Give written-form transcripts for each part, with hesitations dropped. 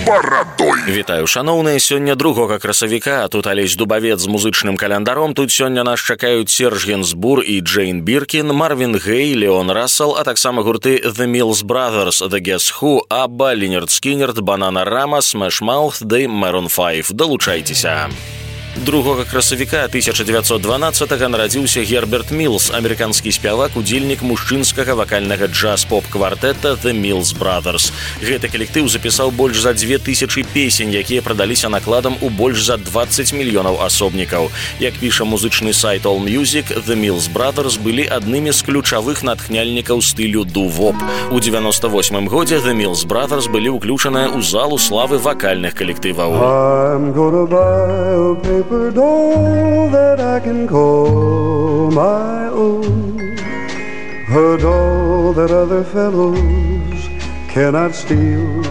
барадой. Вітаю, шаноўныя, сёння 2 красавіка, а тут Алесь Дубавец з музычным каляндаром. Тут сёння нас чакаюць Серж Гинзбур і Джейн Биркин, Марвин Гэй, Леон Рассел, а таксама гурты The Mills Brothers, The Guess Who, Абба, Линерд Скиннерд, Бананарама, Smash Mouth ды Maroon 5. Далучайцеся. 2 красавіка 1912-го нарадзіўся Герберт Мілс, амерыканскі спявак, удзельнік мужчынскага вакальнага джаз-поп-квартэта The Mills Brothers. Гэты калектыў запісаў больш за 2000 песень, якія прадаліся накладам у больш за 20 мільёнаў асобнікаў. Як піша музычны сайт AllMusic, The Mills Brothers былі аднымі з ключавых натхняльнікаў стылю дувоп. У 98 годзе The Mills Brothers былі ўключаныя ў залу славы вакальных калектываў. Paper doll that I can call my own, a doll that other fellows cannot steal.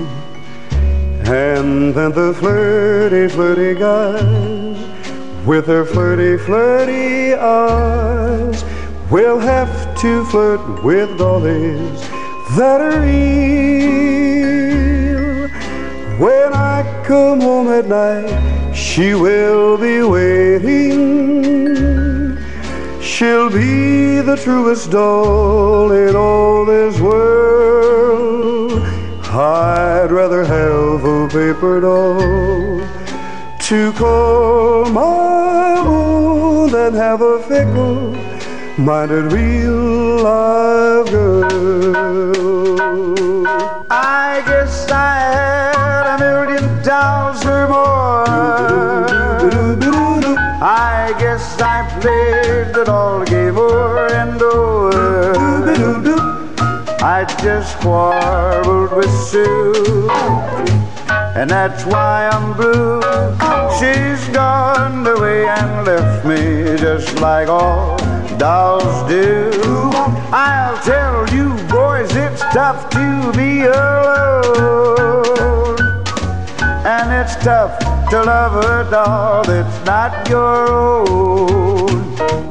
And then the flirty, flirty guys with their flirty, flirty eyes will have to flirt with dollies that are real. When I come home at night, she will be waiting. She'll be the truest doll in all this world. I'd rather have a paper doll to call my own than have a fickle-minded real live girl. I guess I had a million dolls or more. I guess I played the doll game o'er and over. I just quarreled with Sue, and that's why I'm blue. She's gone away and left me just like all dolls do. I'll tell you boys, it's tough to be alone, and it's tough to love a doll that's not your own.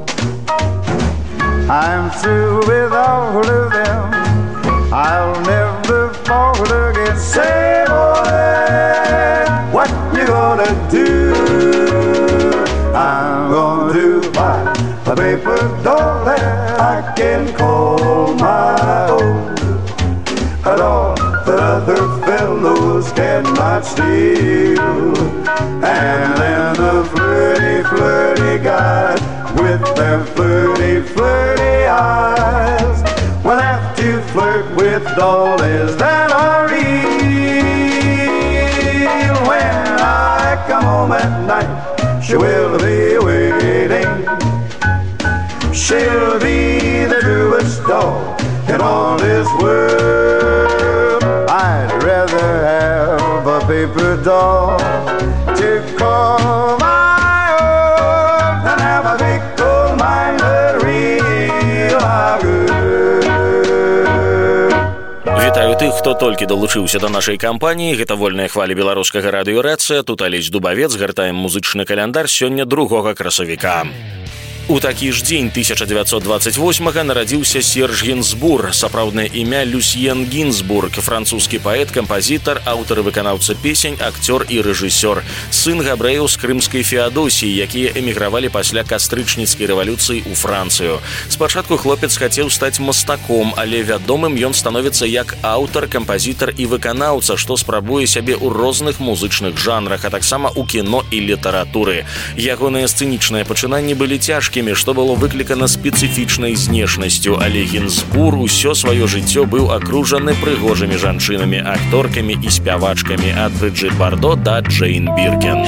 I'm through with all of them, I'll never fall again. Say, boy, what you gonna do? I'm gonna do buy a paper doll that I can call my own, a doll that other fellows cannot steal. And then the flirty, flirty guys with their flirty, flirty eyes will have to flirt with dollies that are real. When I come home at night, she will be waiting. She'll be the truest doll in all this world. I'd rather have a paper doll to call my own than have a fickle-minded real girl. Вітаю тых, хто толькі далучыўся да нашай кампаніі. Гэта вольная хваля беларускага радыёрэцыя. Тут Алесь Дубавец, гартаем музычны каляндар сёння 2 красавіка. У такі ж дзень 1928-го нарадзіўся Серж Гинзбур, сапраўднае імя Люсьен Гинзбург, французскі паэт, кампазітар, аўтар і выканаўца песень, акцёр і рэжысёр, сын габрэяў з крымскай Феадосіі, якія эмігравалі пасля кастрычніцкай рэвалюцыі ў Францыю. Спачатку хлопец хацеў стаць мастаком, але вядомым ён становіцца як аўтар, кампазітар і выканаўца, што спрабуе сябе ў розных музычных жанрах, а таксама ў кіно і літаратуры. Ягоныя сцэнічныя пачынанні былі цяжкімі, што было выклікана спецыфічнай знешнасцю, але Гинзбур усё сваё жыццё быў акружаны прыгожымі жанчынамі, акторкамі і спявачкамі ад Бриджит Бардо да Джейн Биркин.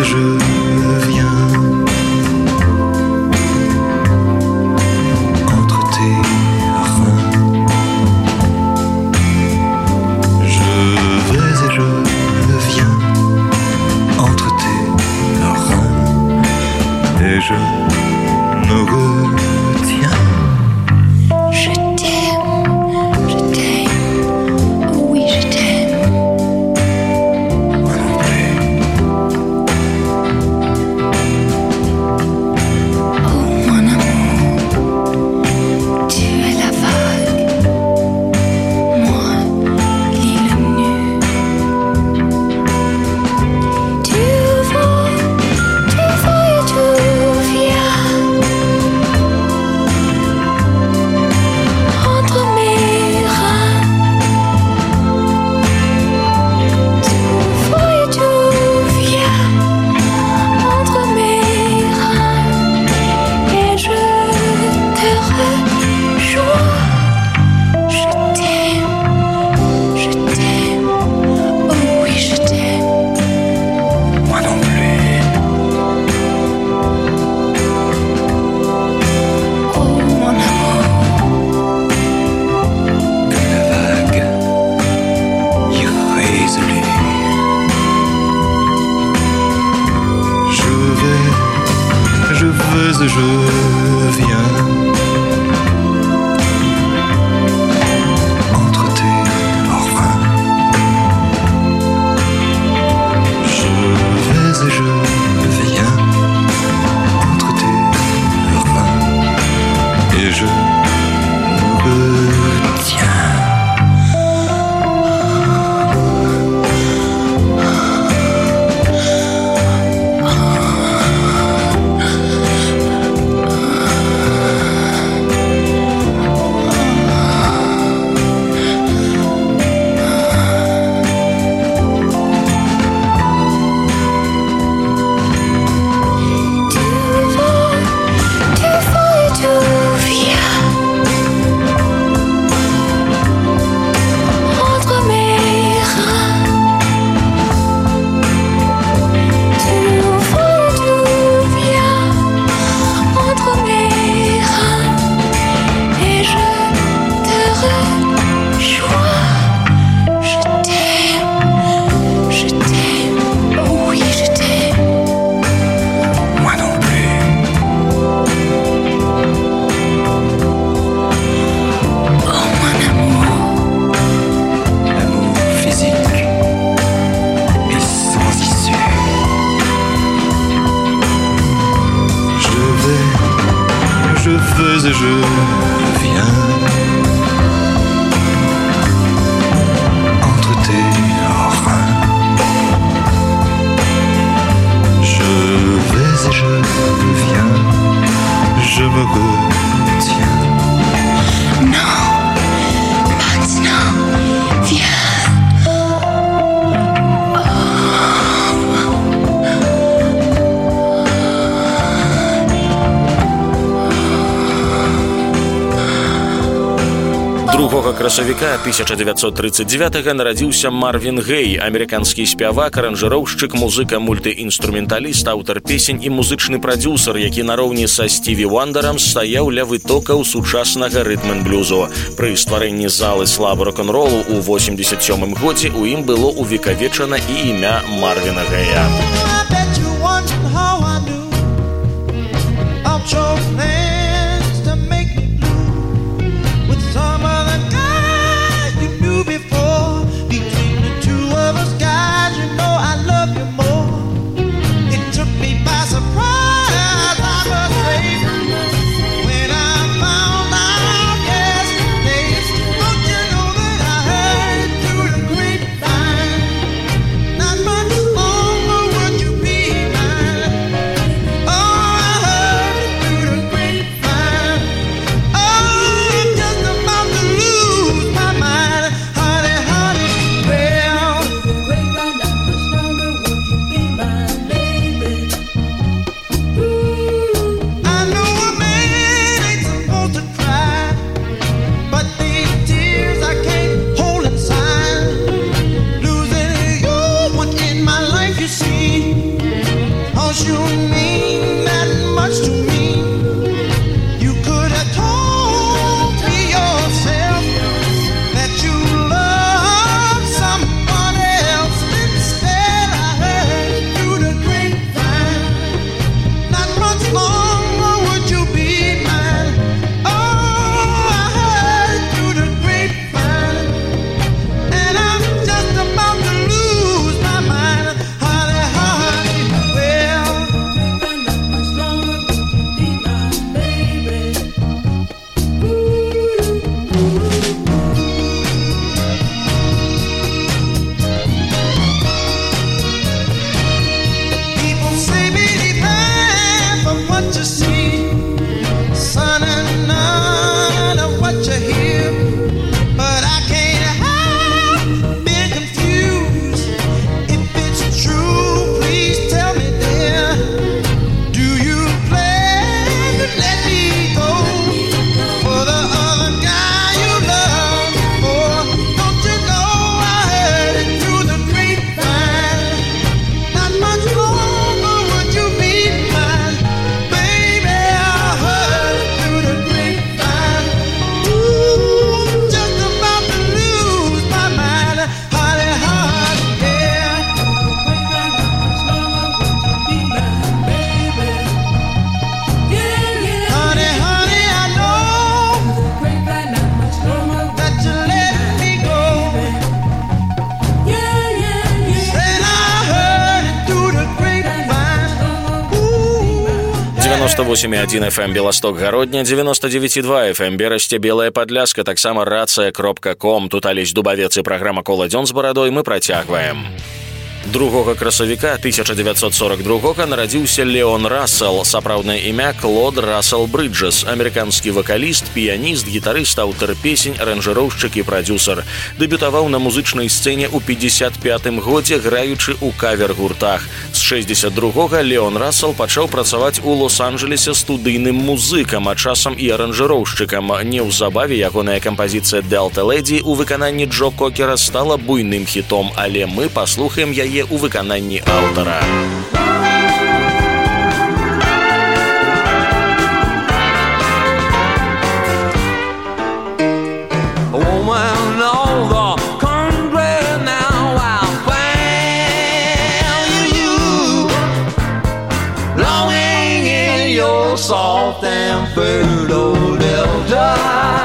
Entre et je viens entre tes reins. Je vais et je viens, je me retiens. Non, maintenant, viens. Другога красавіка 1939 нарадзіўся Марвін Гэй, амерыканскі спявак, аранжыроўшчык, музыка, мультыінструменталіст, аўтар песень і музычны прадзюсар, які нароўні са Стіві Вандарам стаяў ля вытокаў сучаснага рытм-н-блюзу. Пры стварэнні залы славы рок-н-ролу ў 87 годзе у ім было увекавечана і імя Марвіна Гэя. «98,1 FM Белосток Гародня», 99,2 FM Берасце Белая Падляска, таксама рацыя.ком. Тут Алесь Дубавец і праграма «Кола дзён з барадой». Мы працягваем. Другога красавіка 1942 нарадзіўся Леон Рассел, сапраўднае імя Клод Рассел Брыджэс, амерыканскі вакаліст, піяніст, гітарыст, аўтар песень, аранжыроўшчык і прадзюсар. Дэбютаваў на музычнай сцэне ў 55 годзе, граючы ў кавер-гуртах. З 62 Леон Рассел пачаў працаваць у Лос-Анджелесе студыйным музыкам, а часам і аранжыроўшчыкам. Неўзабаве ягоная кампазіцыя «Delta Lady» у выкананні Джо Кокера стала буйным хітом, але мы паслухаем яе у выкананні аўтара. Soft and fertile delta,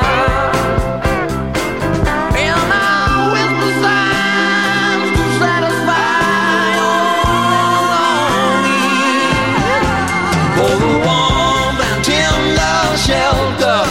and I whisper signs to satisfy your longing for the warmth and tender shelter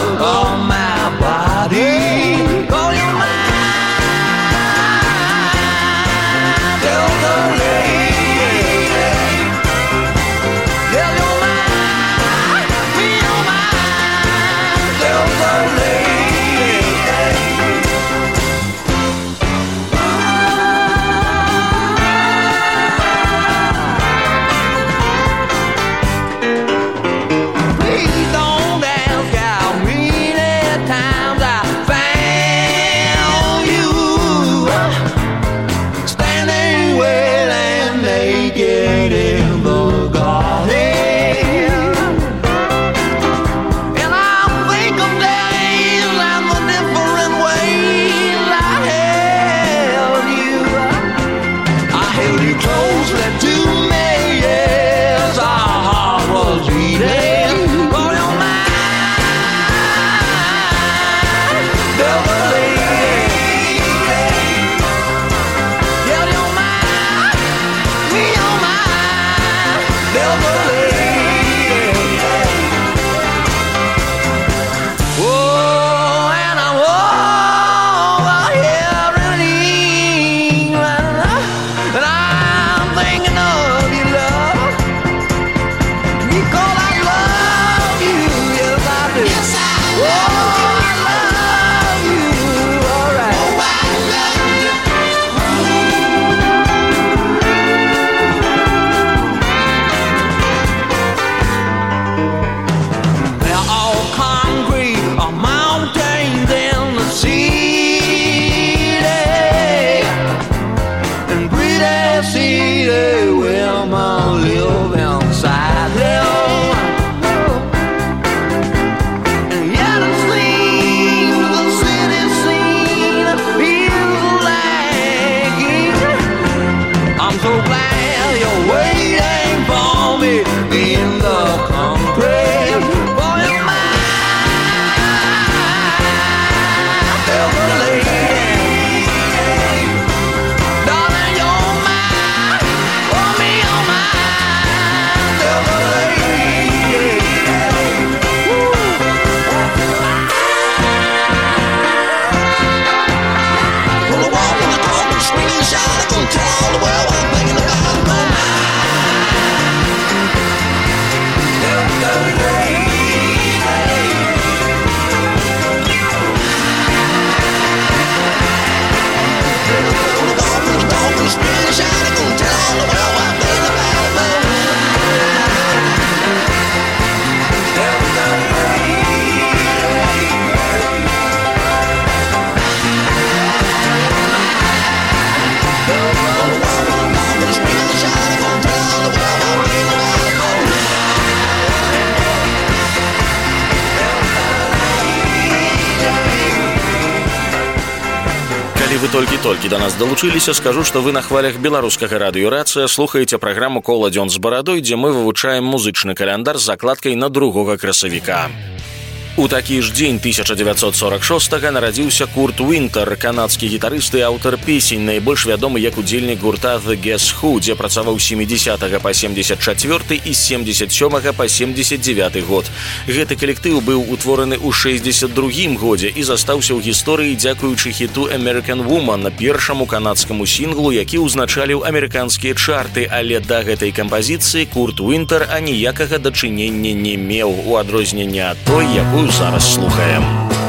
Калі вы толькі-толькі да нас далучыліся, скажу, што вы на хвалях беларускага радыёрацыя слухаеце праграму «Кола дзён з барадой», дзе мы вывучаем музычны каляндар з закладкай на 2 красавіка. У такі ж дзень 1946-га нарадзіўся Курт Уінтер, канадскі гітарыст і аўтар песень, найбольш вядомы як удзельнік гурта The Guess Who, дзе працаваў з 70 па 74 і з 77 па 79 год. Гэты калектыў быў утвораны ў 62 годзе і застаўся ў гісторыі дзякуючы хіту American Woman, першаму канадскаму сінглу, які ўзначаліў амерыканскія чарты, але да гэтай кампазіцыі Курт Уінтер аніякага дачынення не меў, у адрозненне ад той, якую зараз слухаем.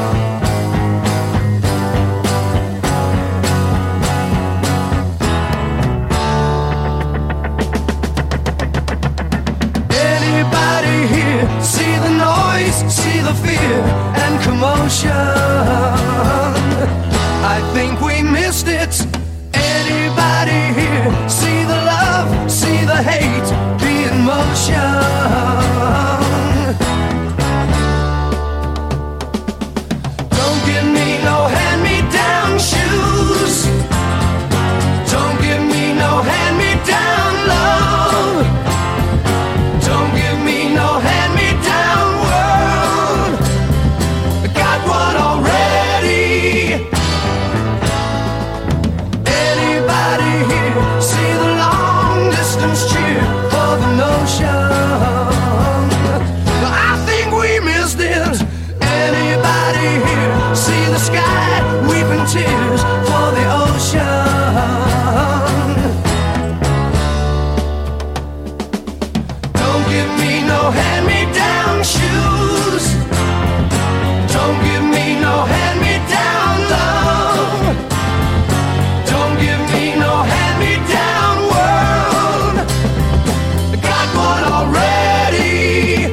Anybody here see the noise, see the fear and commotion? I think we missed it. Anybody here see the love, see the hate, be in motion? No hand-me-down shoes. Don't give me no hand-me-down love. Don't give me no hand-me-down world. I got one already. Anybody here see the long-distance cheer for the notion? I think we missed it. Anybody here see the sky weeping tears for the ocean? Don't give me no hand-me-down shoes. Don't give me no hand-me-down love. Don't give me no hand-me-down world. I got one already.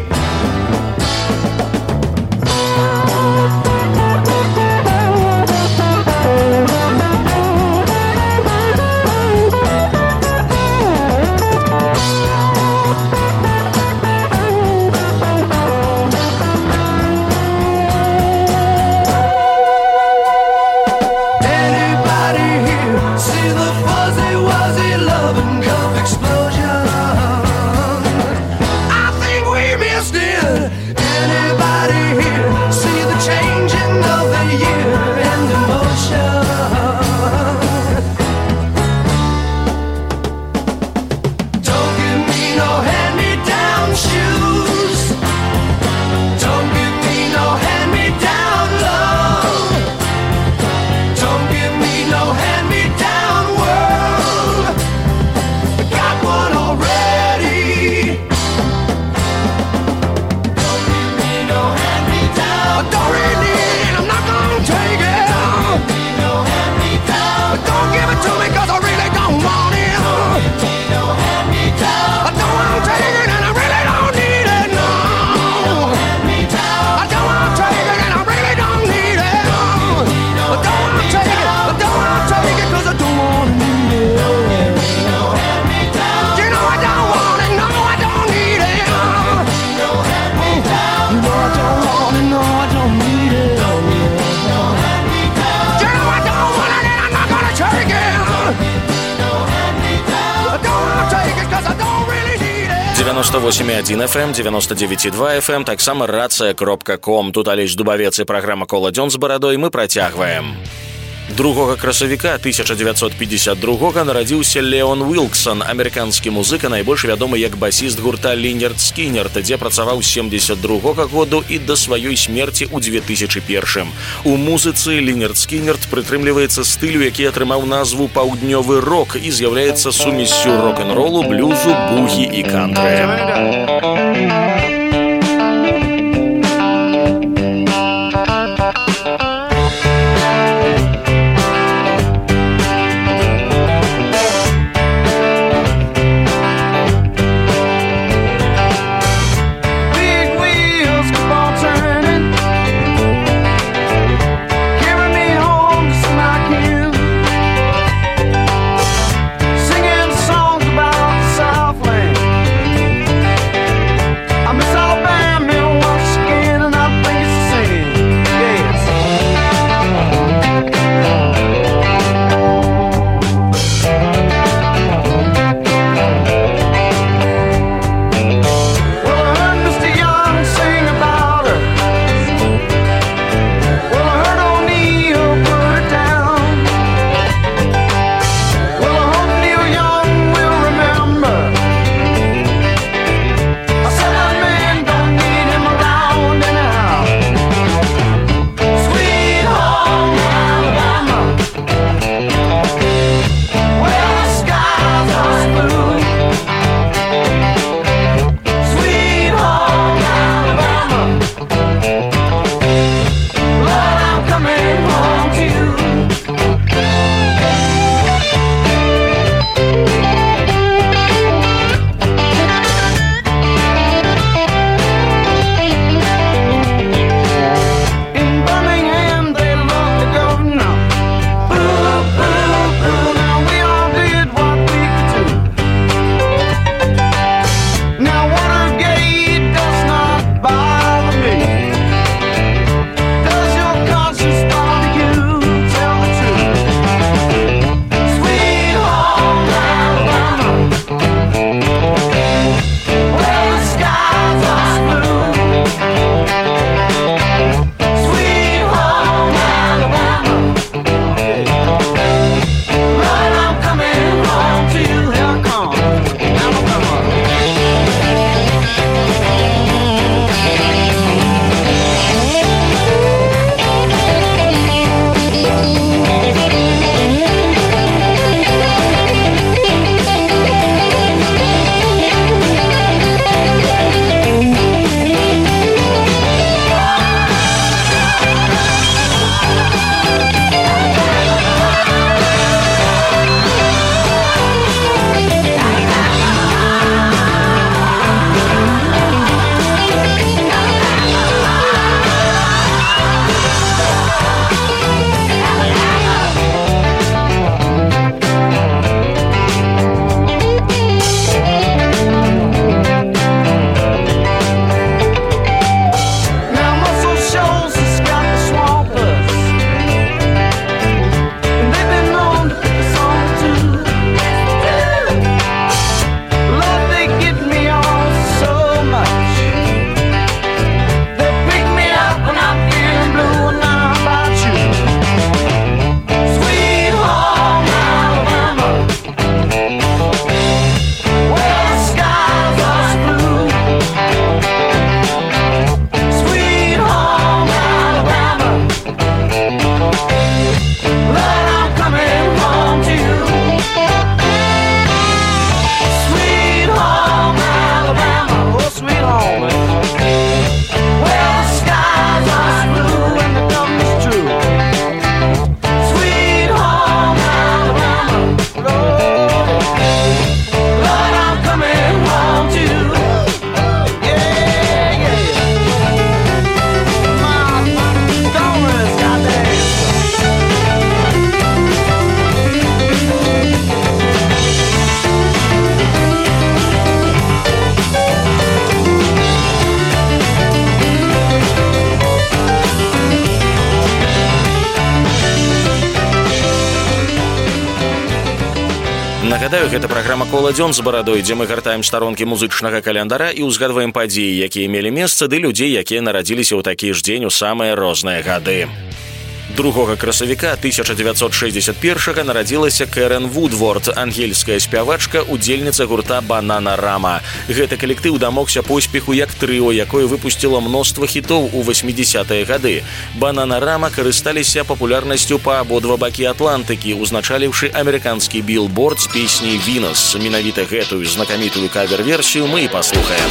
FM, 99,2 FM, таксама рацыя.ком. Тут Алесь Дубавец і праграма «Кола дзён з барадой» мы працягваем. 2 красавіка 1952 нарадзіўся Леон Уілксон, амерыканскі музыка, найбольш вядомы як басіст гурта Лінерд Скінерд, дзе працаваў з 72 году і да сваёй смерці ў 2001. У музыцы Лінерд Скінерд прытрымліваецца стылю, які атрымаў назву паўднёвы рок і з'яўляецца сумессю рок-н-ролу, блюзу, бугі і кантры. Нагадаю, гэта праграма «Кола дзён з барадой», дзе мы гартаем старонкі музычнага календара і ўзгадваем падзеі, якія мелі месца, ды людзей, якія нарадзіліся ў такі ж дзень у самыя розныя гады. 2 красавіка 1961 нарадзілася Кэрэн Вудворд, ангельская спявачка, удзельніца гурта «Бананарама». Гэты калектыў дамогся поспеху як трыо, якое выпусціла мноства хітоў у 80-е гады. «Бананарама» карысталіся папулярнасцю па абодва бакі Атлантыкі, узначаліўшы амерыканскі Billboard з песняй «Вінас». Менавіта гэтую знакамітую кавер-версію мы і паслухаем.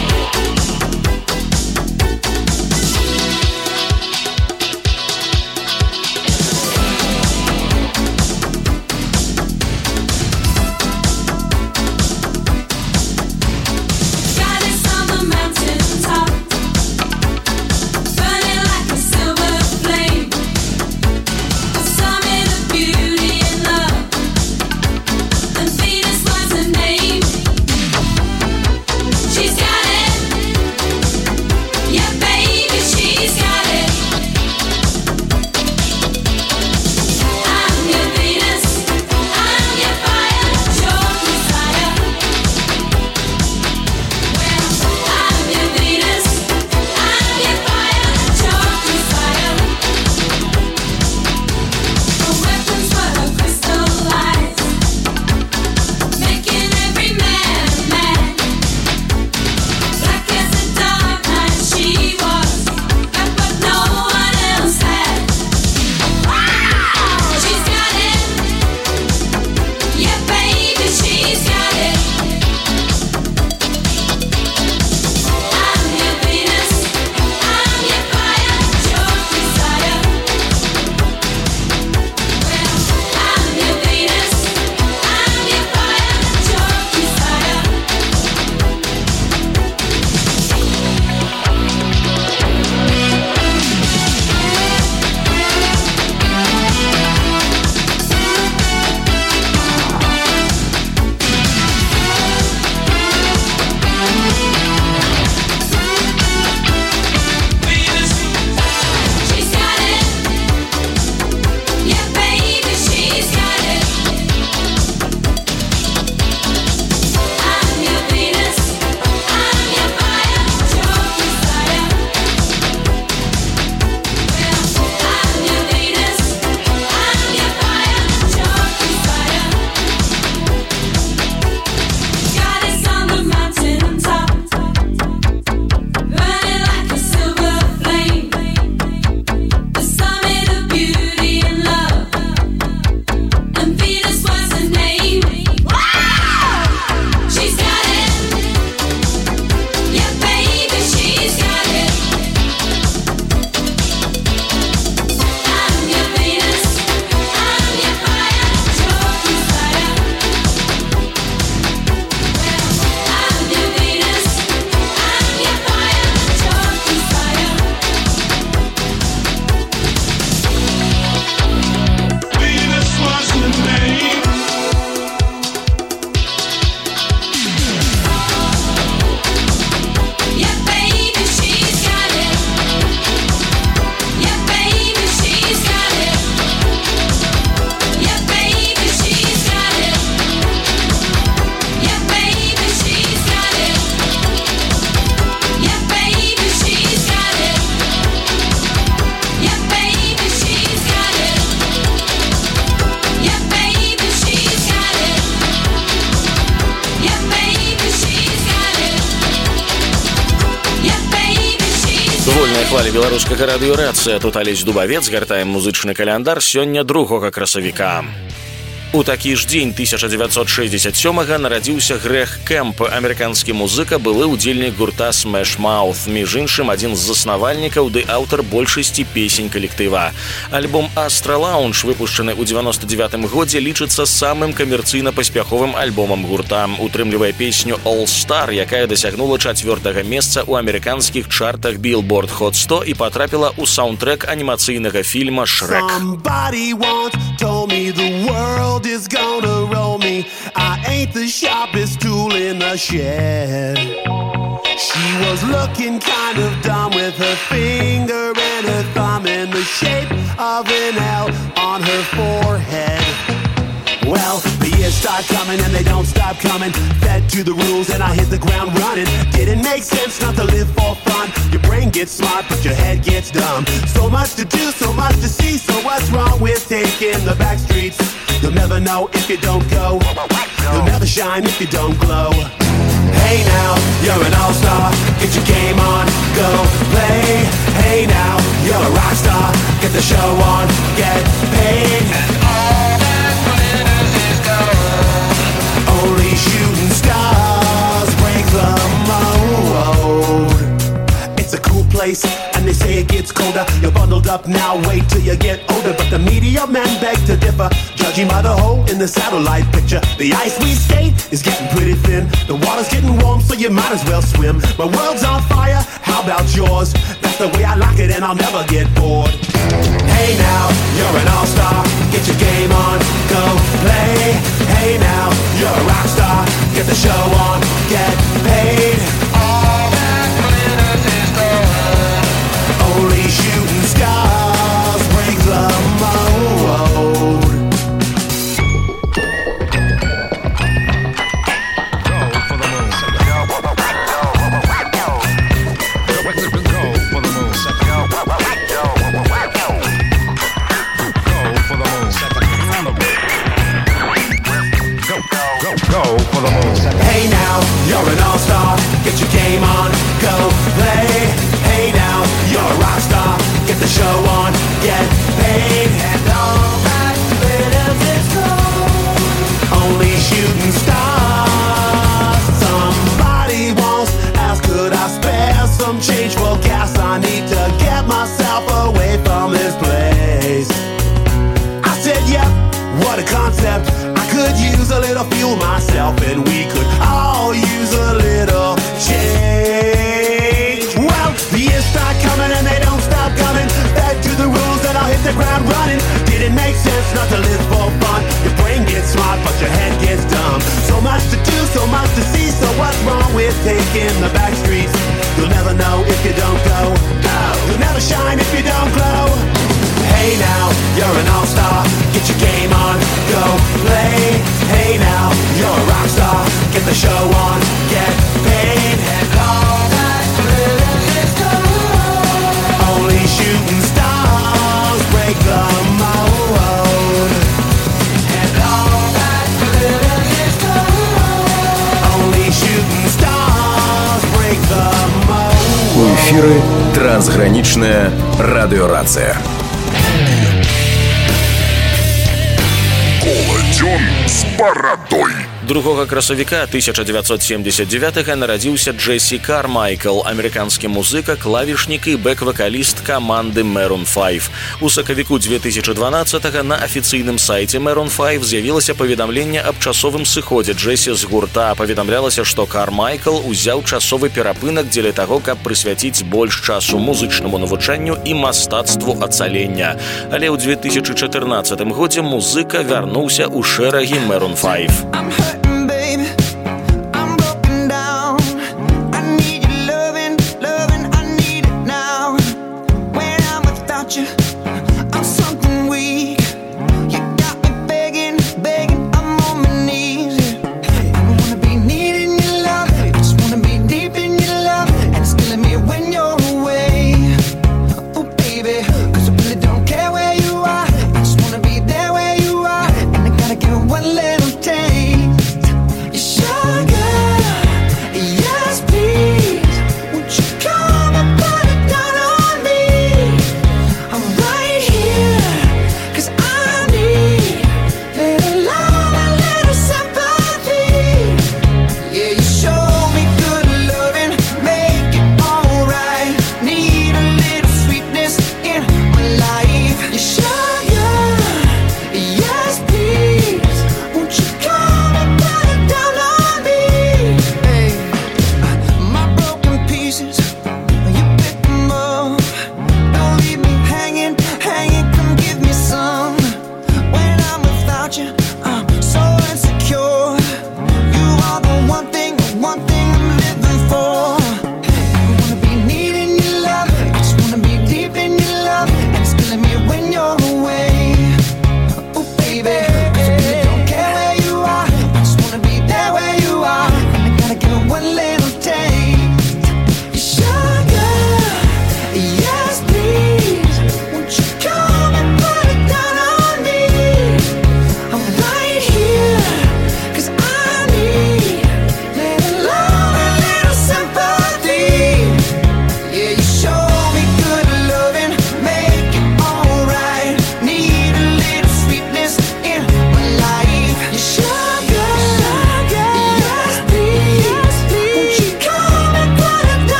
Вольная хваля беларускага радыёрацыя. Тут Алесь Дубавец, гартаем музычны каляндар сёння 2 красавіка. У такі ж дзень 1967-га нарадзіўся Грег Кэмп, амерыканскі музыка, былы ўдзельнік гурта Smash Mouth, між іншым адзін з заснавальнікаў ды аўтар большасці песень калектыва. Альбом Astra Lounge, выпушчаны ў 99-м годзе, лічыцца самым камерцыйна паспяховым альбомам гурта. Утрымлівае песню All Star, якая дасягнула 4-го месца ў амерыканскіх чартах Billboard Hot 100 і патрапіла ў саундтрэк анімацыйнага фільма «Шрэк». Is gonna roll me. I ain't the sharpest tool in the shed. She was looking kind of dumb with her finger and her thumb in the shape of an L on her forehead. Well, the years start coming and they don't stop coming. Fed to the rules and I hit the ground running. Didn't make sense not to live for fun. Your brain gets smart but your head gets dumb. So much to do, so much to see. So what's wrong with taking the back streets? You'll never know if you don't go. You'll never shine if you don't glow. Hey now, you're an all-star. Get your game on, go play. Hey now, you're a rock star. Get the show on, get paid. And all that glitters is gold. Only shooting stars break the mold. It's a cool place, and they say it gets colder. You're bundled up now, wait till you get older. But the media men beg to differ, judging by the hole in the satellite picture. The ice we skate is getting pretty thin. The water's getting warm, so you might as well swim. My world's on fire, how about yours? That's the way I like it, and I'll never get bored. Hey now, you're an all-star. Get your game on, go play. Hey now, you're a rock star. Get the show on, get paid. All that glitters is gold. Only shooting stars break the mold. Hey now, you're an all-star. Get your game on, go play. Hey now, you're a rock star. Get the show on, get paid. And all that glitters is gold. Only shooting stars. Somebody once asked, could I spare some change for gas? I need to get myself away from this place. I said, yep, what a concept. Could use a little fuel myself, and we could all use a little change. Well, the years start coming and they don't stop coming. Back to the rules and I'll hit the ground running. Didn't make sense not to live for fun. Your brain gets smart but your head gets dumb. So much to do, so much to see. So what's wrong with taking the back streets? You'll never know if you don't go. You'll never shine if you don't glow. Hey now, you're an all-star. Get your game on, go play. Hey now, you're a rock star. Get the show on, get paid. And all that glitters is gold. Only shooting stars break the mold. And all that glitters is gold. Only shooting stars break the mold. У эфиры трансграничная радиорация. Колодзён з барадой. 2 красавіка 1979 нарадзіўся Джесси Кармайкл, амерыканскі музыка, клавішнік і бэк-вакаліст каманды Maroon 5. У сакавіку 2012 на афіцыйным сайце Maroon 5 з'явілася паведамленне аб часовым сыходзе Джесси з гурта. Паведамлялася, што Кармайкл узяў часовы перапынак дзеля таго, каб прысвяціць больш часу музычнаму навучанню і мастацтву ацалення. Але ў 2014 годзе музыка вярнуўся ў шэрагі Maroon 5.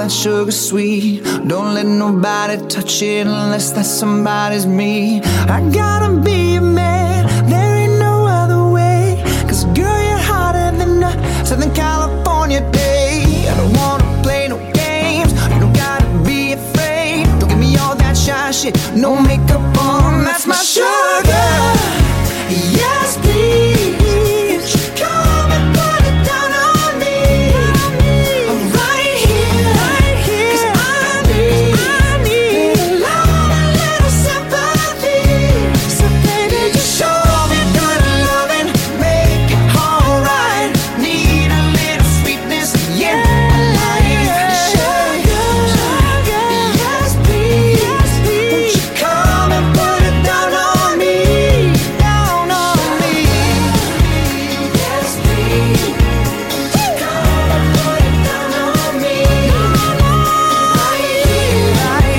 that sugar sweet. Don't let nobody touch it unless that somebody's me. I gotta be a man, there ain't no other way. 'Cause girl, you're hotter than a Southern California day. I don't wanna play no games, you don't gotta be afraid. Don't give me all that shy shit, no makeup on, that's my sugar. Yes, please. Come and put it down on me. I'm right here, 'cause I need a love, a little sympathy. So baby, just show me good loving, make it alright. Need a little sweetness in my life. Sugar, yes please. Won't you come and put it down on me? Down on me. Yes please. Come and put it down on me. Right here, I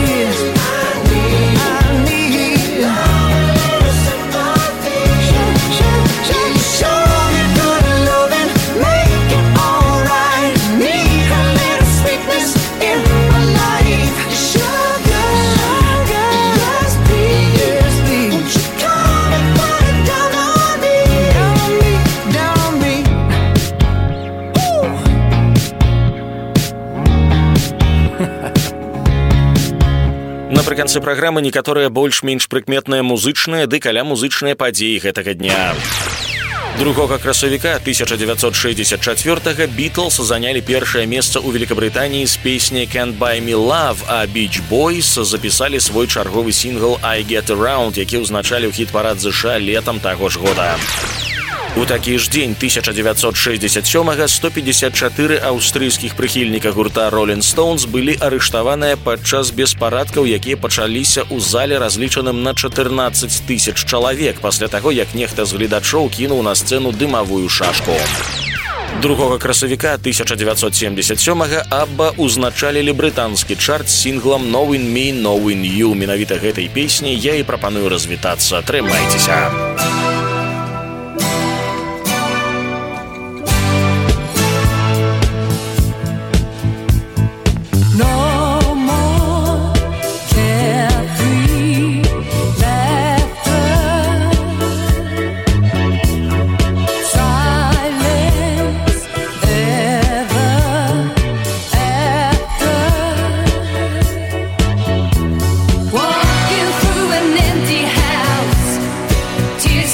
need a little sympathy. Show me good loving, make it alright. Need a little sweetness in my life. Sugar, yes please. Won't you come and put it down on me? Down on me. Напрыканцы праграмы некаторыя больш-менш прыкметныя музычныя ды каля музычныя падзеі гэтага дня. 2 красавіка 1964 Beatles занялі першае месца ў Великабрытаніі з песняй «Can't Buy Me Love», а Beach Boys запісалі свой чарговы сінгл «I Get Around», які ўзначалі ў хіт-парад США летам таго ж года. У такі ж дзень 1967 154 аўстрыйскіх прыхільніка гурта Rolling Stones былі арыштаваныя падчас беспарадкаў, якія пачаліся ў зале, разлічаным на 14 000 чалавек, пасля таго, як нехта з гледачоў кінуў на сцэну дымавую шашку. 2 красавіка 1977 Абба ўзначалілі брытанскі чарт з сінглам «Knowing Me, Knowing You». Менавіта гэтай песняй я і прапаную развітацца. Трымайцеся! Walking through an empty house, tears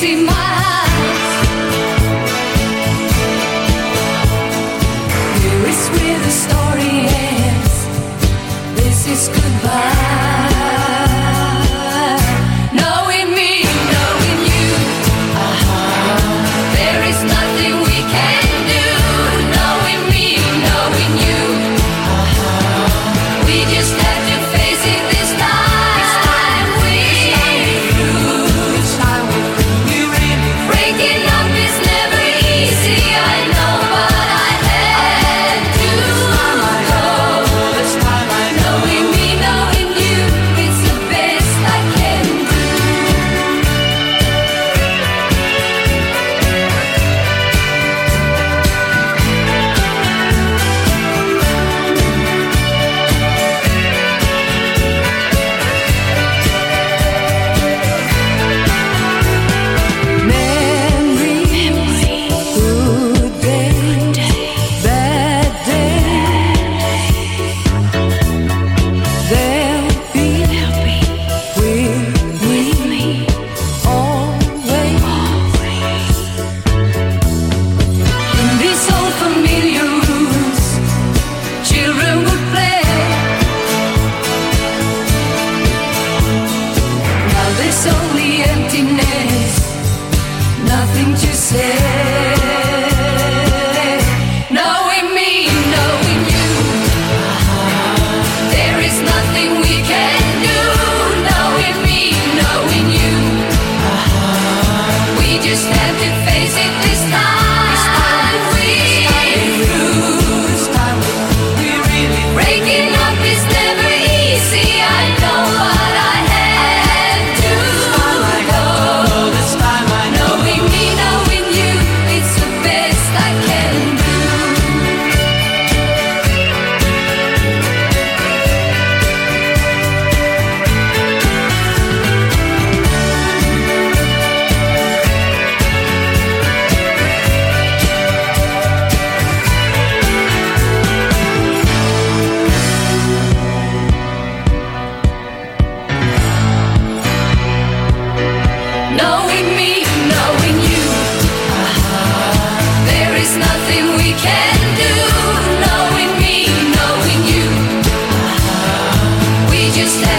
can do, knowing me, knowing you. We just